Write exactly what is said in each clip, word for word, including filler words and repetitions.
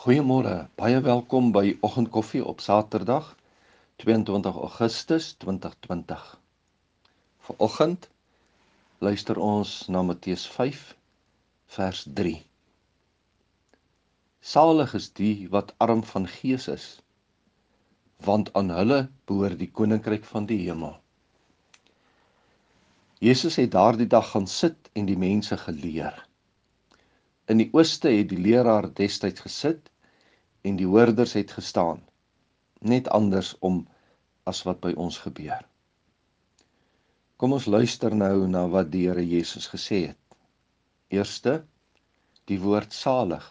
Goeiemôre, baie welkom by Oggendkoffie op Saterdag, twee en twintig Augustus twintig twintig. Vanoggend luister ons na Matteus vyf vers drie. Salig is die wat arm van gees is, want aan hulle behoort die koninkryk van die hemel. Jesus het daardie dag gaan sit en die mense geleer. In die ooste het die leraar destyds gesit en die hoorders het gestaan, net andersom as wat by ons gebeur. Kom ons luister nou na wat die Here Jesus gesê het. Eerste, die woord salig.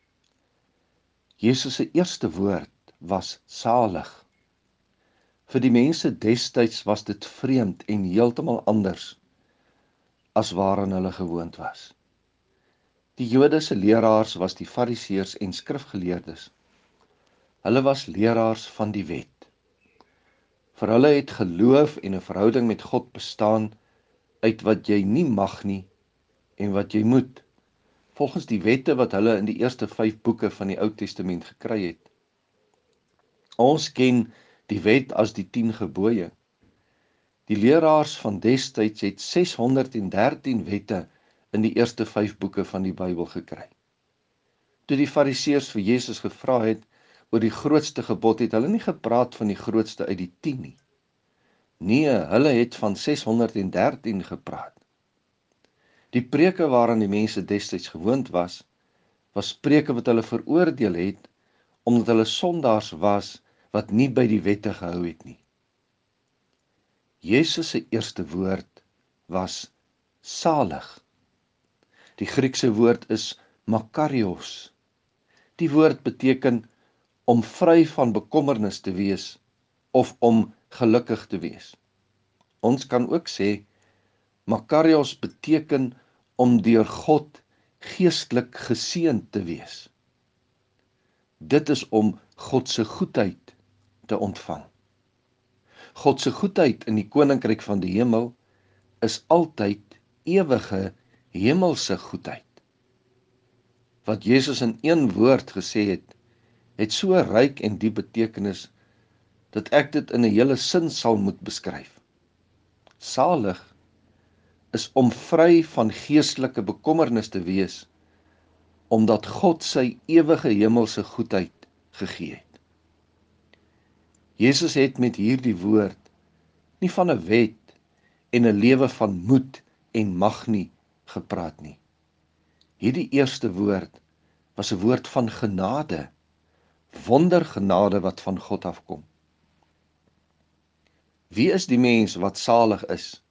Jesus se eerste woord was salig. Vir die mense destyds was dit vreemd en heeltemal anders as waaraan hulle gewoond was. Die Jode se leraars was die Fariseërs en skrifgeleerdes. Hulle was leraars van die wet. Vir hulle het geloof en 'n verhouding met God bestaan uit wat jy nie mag nie en wat jy moet, volgens die wette wat hulle in die eerste vyf boeke van die Ou Testament gekry het. Ons ken die wet as die tien gebooie. Die leraars van destyds het ses honderd en dertien wette in die eerste vyf boeke van die Bybel gekry. Toe die Fariseërs vir Jesus gevra het oor die grootste gebod, het hulle nie gepraat van die grootste uit die tien nie. Nee, hulle het van ses honderd en dertien gepraat. Die preke waaraan die mense destyds gewoond was, was preke wat hulle veroordeel het, omdat hulle sondaars was wat nie by die wette gehou het nie. Jesus se eerste woord was salig. Die Griekse woord is makarios. Die woord beteken om vry van bekommernis te wees of om gelukkig te wees. Ons kan ook sê, makarios beteken om deur God geestelik geseënd te wees. Dit is om God se goedheid te ontvang. God se goedheid in die koninkryk van die hemel is altyd ewige hemelse goedheid. Wat Jesus in een woord gesê het, het so ryk en diep betekenis, dat ek dit in 'n hele sin sal moet beskryf. Salig is om vry van geestelike bekommernis te wees, omdat God sy ewige hemelse goedheid gegee het. Jesus het met hierdie woord nie van 'n wet en 'n lewe van moed en mag nie gepraat nie. Hierdie eerste woord was 'n woord van genade, wondergenade wat van God afkom. Wie is die mens wat salig is?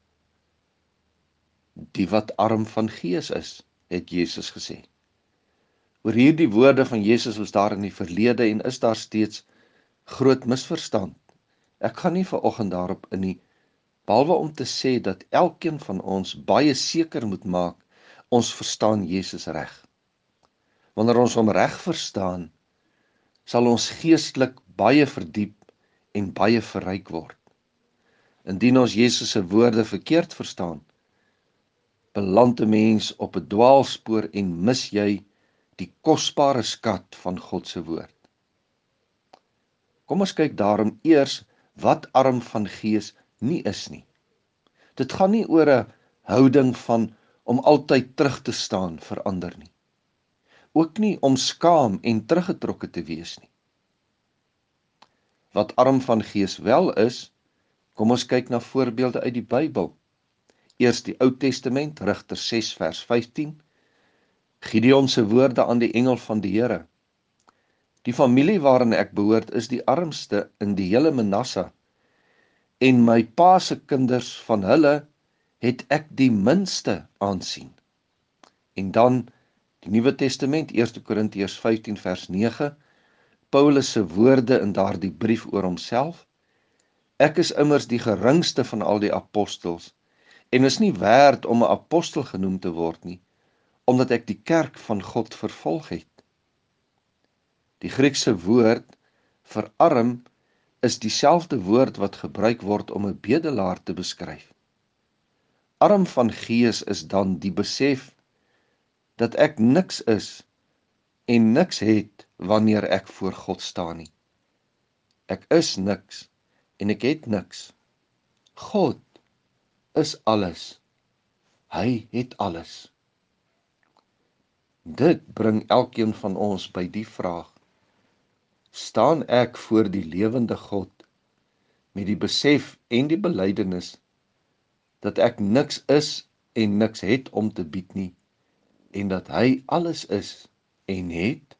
Die wat arm van gees is, het Jesus gesê. Oor hierdie woorde van Jesus was daar in die verlede en is daar steeds groot misverstand. Ek gaan nie vanoggend daarop in nie, behalwe om te sê dat elkeen van ons baie seker moet maak, ons verstaan Jesus reg. Wanneer ons hom reg verstaan, sal ons geestelik baie verdiep en baie verryk word. Indien ons Jesus se woorde verkeerd verstaan, beland 'n mens op 'n dwaalspoor en mis jy die kosbare skat van God se woord. Kom ons kyk daarom eers wat arm van gees nie is nie. Dit gaan nie oor 'n houding van om altyd terug te staan vir ander nie. Ook nie om skaam en teruggetrokke te wees nie. Wat arm van gees wel is, kom ons kyk na voorbeelde uit die Bybel. Eers die Ou Testament, Rigters ses vers vyftien, Gideon se woorde aan die engel van die Here. Die familie waarin ek behoort is die armste in die hele Manasse, en my pa se kinders van hulle het ek die minste aansien. En dan die Nuwe Testament, Eerste Korintiërs vyftien vers nege, Paulus se woorde in daardie brief oor homself. Ek is immers die geringste van al die apostels, en is nie werd om 'n apostel genoem te word nie, omdat ek die kerk van God vervolg het. Die Griekse woord vir arm is dieselfde woord wat gebruik word om 'n bedelaar te beskryf. Arm van gees is dan die besef dat ek niks is en niks het wanneer ek voor God staan nie. Ek is niks en ek het niks. God is alles. Hy het alles. Dit bring elkeen van ons by die vraag: staan ek voor die lewende God met die besef en die belydenis dat ek niks is en niks het om te bied nie, en dat hy alles is en het?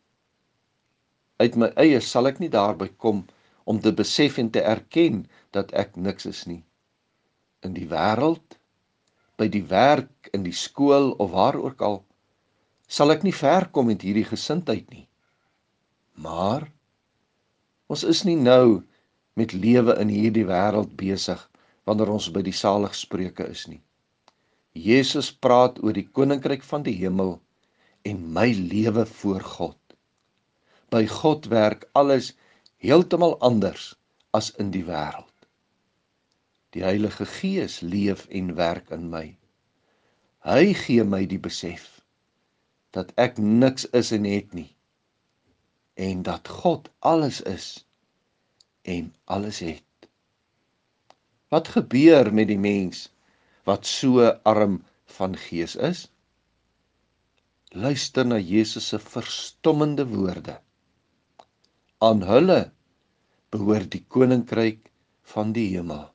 Uit my eie sal ek nie daarby kom om te besef en te erken dat ek niks is nie. In die wêreld, by die werk, in die skool of waar ook al, sal ek nie ver kom met hierdie gesindheid nie. Maar ons is nie nou met lewe in hierdie wêreld besig wanneer ons by die saligspreuke is nie. Jesus praat oor die koninkryk van die hemel en my lewe voor God. By God werk alles heeltemal anders as in die wêreld. Die Heilige Gees leef en werk in my. Hy gee my die besef dat ek niks is en het nie, en dat God alles is en alles het. Wat gebeur met die mens wat so arm van gees is? Luister na Jesus se verstommende woorde. Aan hulle behoort die koninkryk van die hemel.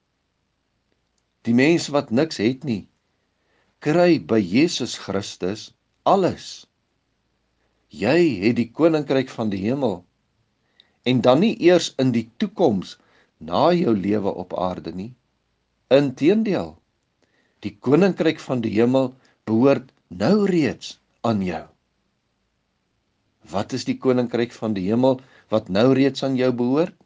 Die mens wat niks het nie, kry by Jesus Christus alles. Jy het die koninkryk van die hemel, en dan nie eers in die toekoms na jou lewe op aarde nie. Inteendeel, die koninkryk van die hemel behoort nou reeds aan jou. Wat is die koninkryk van die hemel wat nou reeds aan jou behoort?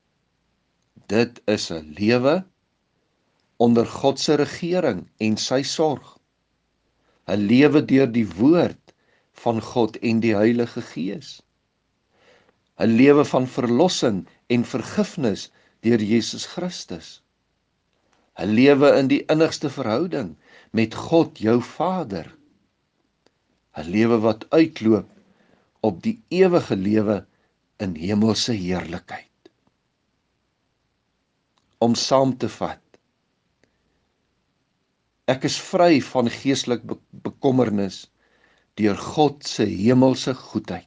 Dit is 'n lewe onder God se regering en sy sorg. 'n Lewe deur die woord van God en die Heilige Gees. 'n Lewe van verlossing en vergifnis deur Jesus Christus. 'n Lewe in die innigste verhouding met God jou Vader. 'n Lewe wat uitloop op die ewige lewe in hemelse heerlikheid. Om saam te vat, ek is vry van geestelik be bekommernis deur God se hemelse goedheid.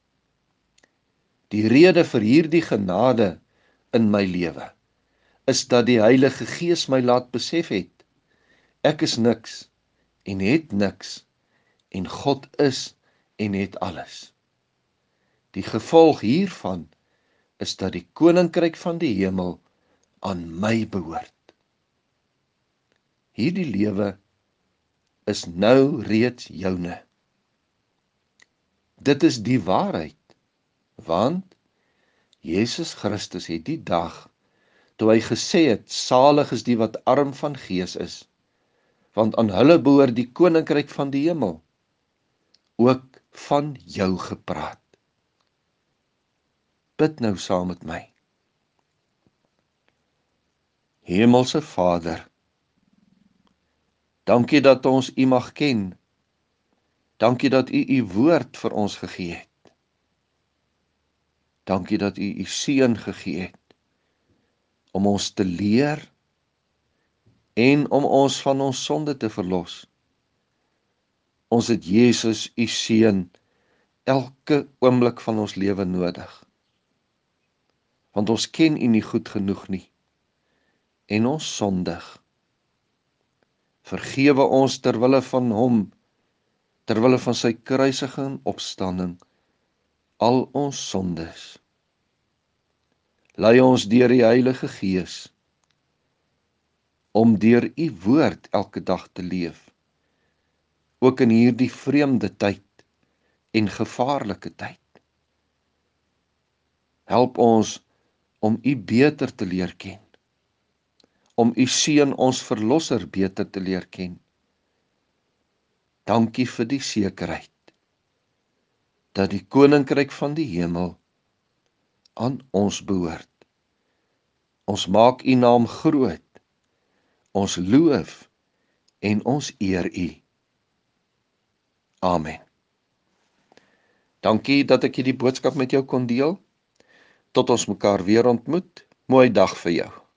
Die rede vir hierdie genade in my lewe is dat die Heilige Gees my laat besef het, ek is niks en het niks, en God is en het alles. Die gevolg hiervan is dat die koninkryk van die hemel aan my behoort. Hierdie lewe is nou reeds joune. Dit is die waarheid, want Jesus Christus het die dag, toe hy gesê het, salig is die wat arm van gees is, want aan hulle behoort die koninkryk van die hemel, ook van jou gepraat. Bid nou saam met my. Hemelse Vader, dankie dat ons U mag ken. Dankie dat U U woord vir ons gegee het. Dankie dat U U seun gegee het om ons te leer en om ons van ons sonde te verlos. Ons het Jesus, U seun, elke oomblik van ons lewe nodig. Want ons ken U nie goed genoeg nie, en ons sondig. Vergewe ons terwille van Hom, terwille van sy kruisiging en opstanding, al ons sondes. Lei ons deur die Heilige Gees, om deur U woord elke dag te leef, ook in hierdie vreemde tyd en gevaarlike tyd. Help ons om U beter te leer ken, om U seun ons verlosser beter te leer ken. Dankie vir die sekerheid, dat die koninkryk van die hemel aan ons behoort. Ons maak U naam groot, ons loof en ons eer U. Amen. Dankie dat ek hierdie boodskap met jou kon deel. Tot ons mekaar weer ontmoet. Mooi dag vir jou.